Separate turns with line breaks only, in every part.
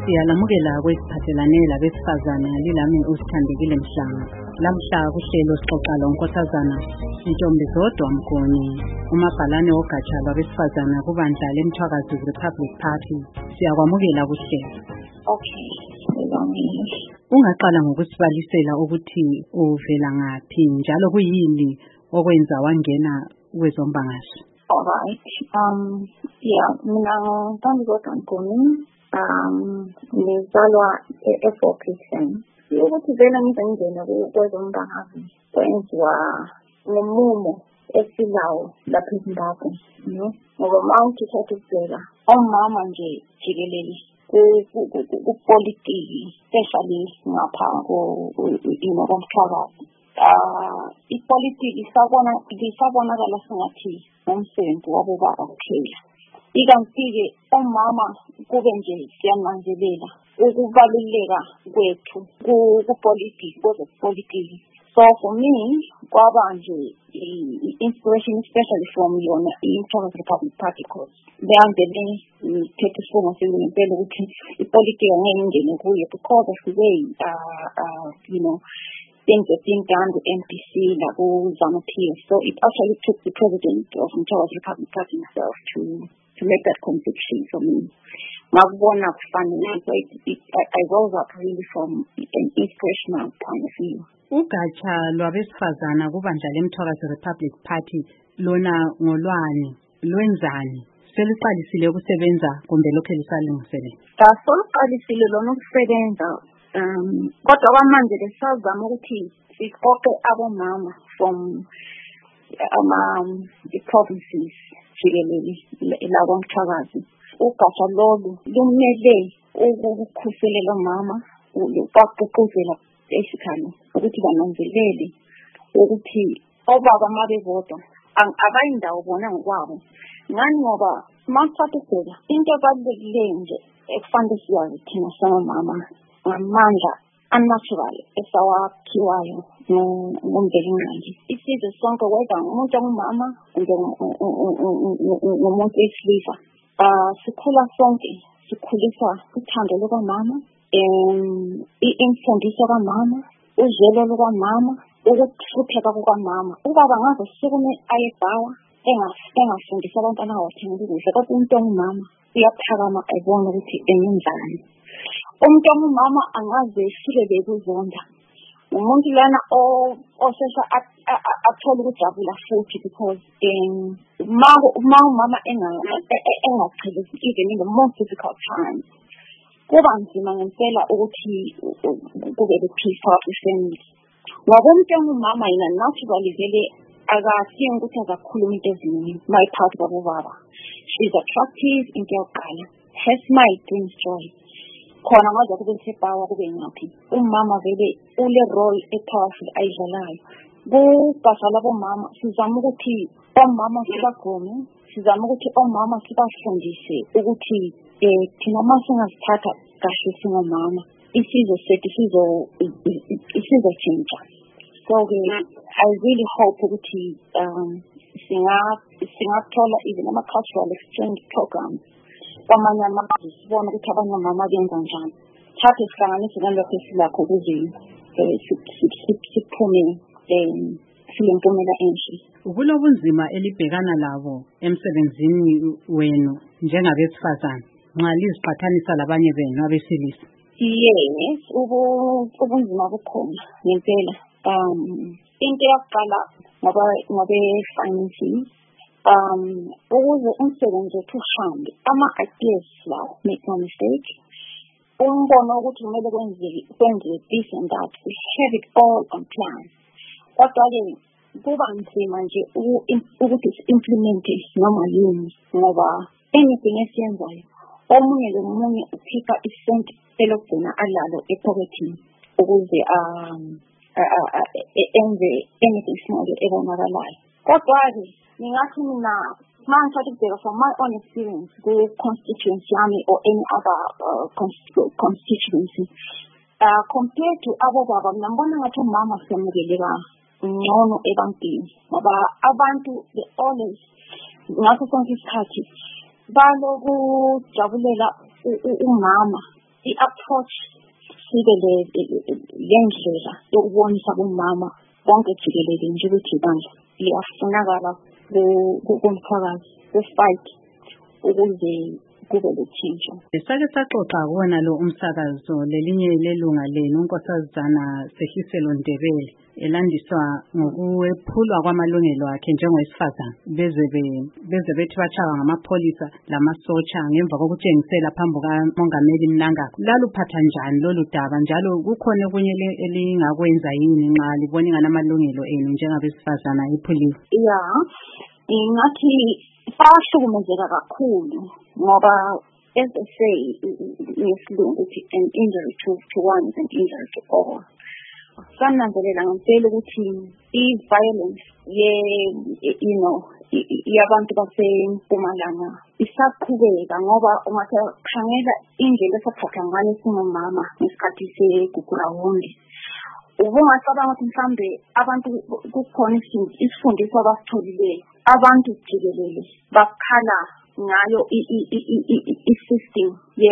Siyalamukela kwesiphathelane labesifazana lilami usithandekile Mhlanga. Lamhla kuhlelo sixoxa lonkosazana Ntombi Zodwa Mgoni, umabhalane wogatsha lwabesifazana kubandla leMthwakazi Republic Party. Siyakwamukela kuhlelo.
Okay, ngibongile.
Ungaqala ngokusibalisela ukuthi uvela ngaphi njalo kuyini okwenza wangena kwezombangazwe?
Alright. Mina Ntombi Zodwa Mgoni. Ngizalwa eFortson. Ukuthi vele ngizengena kwezombangazwe kwenziwa ngomumo esilawo lapha eZimbabwe, ngoba mawuthi uthatha ukubheka omama nje jikelele kupolitiki especially ngapha komthwakazi. Ipolitiki isabonakala sengathi umsebenzi wabobaba kuphela. Ikanti-ke omama kube nje siyananzelela ukubaluleka kwethu kupolitiki, kwezepolitiki. So for me, kwaba nje inspiration especially from yona iMthwakazi Republic Party, because beyangene ngithethe isifungo sengempela ukuthi ipolitiki angeke ngingene kuyo because of the way things have been done with MPC, like ZANU-PF. So it actually took the president of Mthwakazi Republic Party himself to make that conviction for me. I rose up really from an inspirational point of view.
Ugatsha lwabesifazana kubandla leMthwakazi Republic Party lona ngolwani lwenzani? Seliqalisile ukusebenza kumbe lokho lisalungisele?
Seliqalisile lona ukusebenza. Kodwa kwamanje lesazama ukuthi siqoqe abomama from the provinces jikelele la kwaMthwakazi. Ugatsha lolu lumele ukukhuselela omama, ukugqugquzela basically ukuthi bananzelele ukuthi obaba mabebodwa abayindawo bona ngokwabo. Ngani ngoba masithatha ukubheka into ebalulekileyo nje ekufanele siyazi thina singomama ngamandla unnatural esawaphiwayo ngomvelingqangi. Isizwe sonke whether umuntu ongumama ngumuntu wesilisa, sikhula sonke sikhuliswa uthando lukamama, imfundiso kamama, uzwelo lukamama, ukuhlupheka kukamama. Ubaba ngaze sukume ayebhawa engafundisa abantwana bakhe ukudla, kodwa umuntu ongumama uyaphakama ayibona ukuthi engenzani. Umuntu ongumama angaze esile bekuzonda. Umuntu lana osesha athola ukujabula futhi because umama engachelesi even in the most difficult times. Kuba nzima ngempela ukuthi kube le-peace out family. Ngoba umuntu ongumama yena naturally vele akadingi ukuthi azakhuluma into eziningi mayiphathi kwabobaba. She's attractive into yokuqala. Her smile brings joy. Khona ngaze kube sebhawa kube ngaphi. Umama vele ule role epowerful ayidlalayo. Kugatsha labomama sizama ukuthi omama sibagome, sizama ukuthi omama sibafundise ukuthi thina masingazithatha kahle singomama isizwe sethu sizochinja. So-ke I really hope ukuthi singathola even ama-cultural exchange programs kwamanye amazwe sibone ukuthi abanye omama benza njani. Thathe sihlanganise nalokho esilakho ukuze siphume silempumela enhle.
Ubunzima elibhekana labo emsebenzini wenu njengabesifazana nxa liziqhathanisa labanye benu abesilisa?
Yes, ubunzima bukhona ngempela. Into yokuqala ngabe-finances, ukuze umsebenzi wethu uhambe, ama-ideas lawo, make no mistake, umbono ukuthi kumele kwenziwe this and that, we have it all on plan. Kodwa-ke kuba nzima nje ukuthi si-implemente noma yini, ngoba anything esiyenzayo omunye lomunye ukhipha isenti elokugcina alalo ephokethini ukuze enze anything small ebonakalayo. Kodwa-ke ngingathi mina mangithatha ukubheka from my own experience ku-constituency yami or any other constituency, compared to abobaba, mina ngibona ngathi umama siyamukeleka ngcono ebantwini ngoba abantu they always ngaso sonke isikhathi balokujabulela umama i-approach sibe lendlela yokubonisa kumama wonke jikelele nje ukuthi bandla liyafunakala kumphakathi ku-fight ukuze kube letshintsho.
Sake saxoxa kuwona lo umsakazo lelinye lelunga lenu unkosazana Sehliselo Ndebele elandiswa ngokuwephulwa kwamalungelo akhe njengowesifazana beze bethi bachawa ngamapholisa lamasotsha ngemva kokutshengisela phambi kaMongameli Mnangagwa. Laluphatha njani lolu daba njalo kukhona okunye elingakwenza yini nxa libona inganamalungelo enu njengabesifazana ephuliwe?
Ngathi sahlukumezeka kakhulu ngoba as I say ngesilungu ukuthi an injury to one is an injury to all. Sananzelela ngempela ukuthi i-violence yabantu baseMpumalanga isaqhubeka ngoba ungakhangela indlela esaphatha ngayo singomama ngesikhathi segugurawundi. Ubungacabanga ukuthi mhlambe abantu kukhona isifundiso abasitholileyo abantu jikelele bakhala ngayo i-system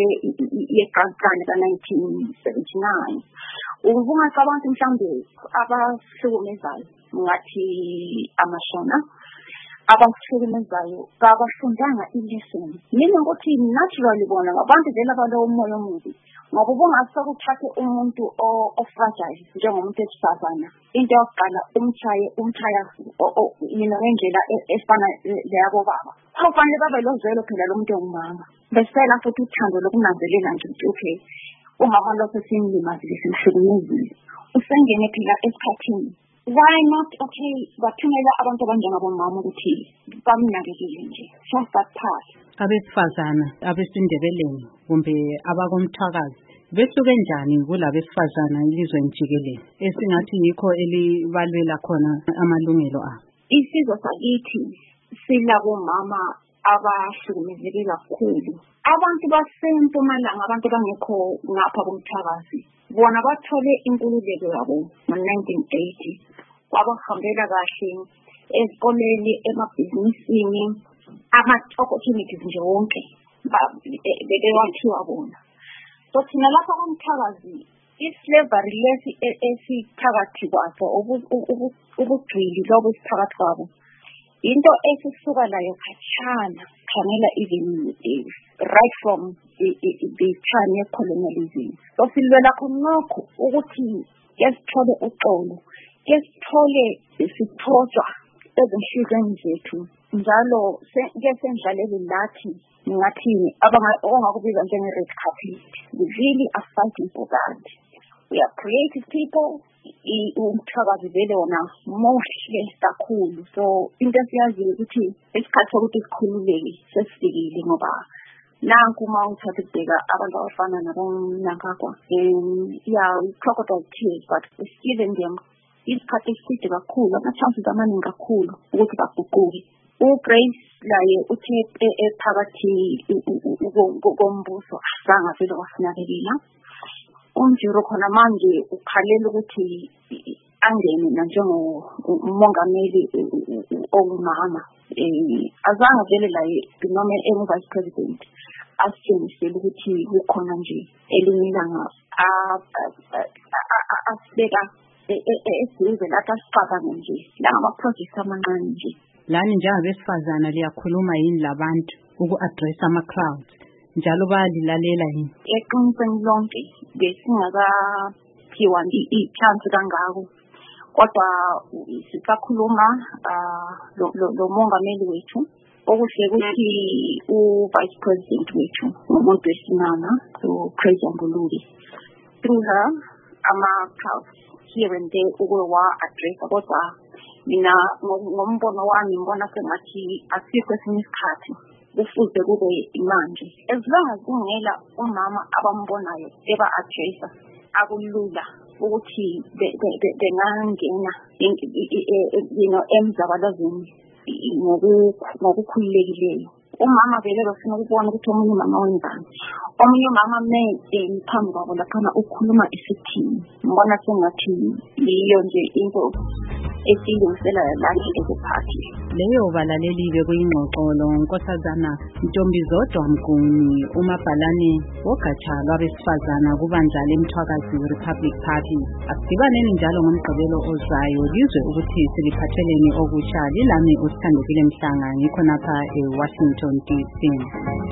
yeGranspan ka-1979. Ubungacabanga ukuthi mhlambe abahlukumezayo ngathi amashona abahlukumezayo kabafundanga i-lesson. Mina ukuthi naturally bona abantu vele abalomoya omubi ngoba ubungasakuthathe umuntu ofragile njengomuntu wesifazana into yokuqala umthaya ngendlela efana leyabo baba. Kufanele babe lozwelo phela lo muntu ongumama besela futhi uthando lokunanzelela nje ukuthi okay umama lo sesimlimazile simhlukumezile usengene phela esikhathini. Why not okay bathumela abantu abanjengabomama ukuthi bamnakekele nje just that part.
Abesifazana abesindebeleni kumbe abakomthwakazi besuke njani kulabesifazana elizweni jikelele esingathi yikho elibalwela khona amalungelo abo?
Isizwe sakithi silabomama abahlukumezeke kakhulu. Abantu baseMpumalanga abantu bangekho ngapha komthwakazi bona bathole inkululeko yabo ngo-1980 kwabahambela kahle esikoleni emabhizinisini ama-opportunities nje wonke bewathiwa bona. So thina lapha komthwakazi islavery lesi esiphakathi kwaso ubugcwili lobo siphakathi kwabo into esisuka layo khatshana khangela even right from the time ye-colonialism. So silwela khonokho ukuthi kesithole uxolo kesithole sithotshwa ezinhlizweni zethu njalo kesendlaleli lathi ngathini ongakubiza njenge-red carpet. We really are fighting for that. We are creative people. Umthwakazi vele wona muhle kakhulu. So into esiyaziyo ukuthi isikhathi sokuthi sikhululeke sesifikile ngoba nanku uma uthatha ukubheka abantu abafana nabomnangagwa crocodile tears but it's given them isikhathi eside kakhulu ama-chances amaningi kakhulu ukuthi baguquke. uGrace laye uthe phakathi kombuso azange vele wasinakekela. Unjiro khona manje ukhalela ukuthi angene njengomongameli ongumama azange vele laye noma vice president asitshengisele ukuthi kukhona nje elinye ilanga asibeka esize lapha siqabane nje langama-projects amancane nje.
Lani njengabesifazana liyakhuluma yini labantu uku-address ama-crowds njalo bayalilalela yini?
Eqinisweni lonke besingakaphiwa i-chance kangako kodwa sisakhuluma lo mongameli wethu okuhle ukuthi u-vice president wethu umuntu wesimama uCrazy Ngulube through her ama-crowds here and there ukuwa-addressa kodwa mina ngombono wami ngibona sengathi asikho esinye isikhathi kufuze kube manje as long as kungela umama abambonayo eba-addressa akulula ukuthi bengangena emzabalazweni ngokukhululekileyo umama vele bafuna ukubona ukuthi omunye umama wenzani. Omunye umama phambi kwabo laphana ukhuluma isithini. Ngibona sengathi yiyo nje into esiyilungisela lana ezephathi.
Leyo balaleliwe kuyingxoxo Nkosazana Ntombizodwa Mguni, umabhalane wogatsha lwabesifazana kubandla leMthwakazi Republic Party. Asidibaneni njalo ngomgqibelo ozayo lizwe ukuthi siliphatheleni okutsha. Lilami uSithandekile Mhlanga, ngikhonapha eWashington DC.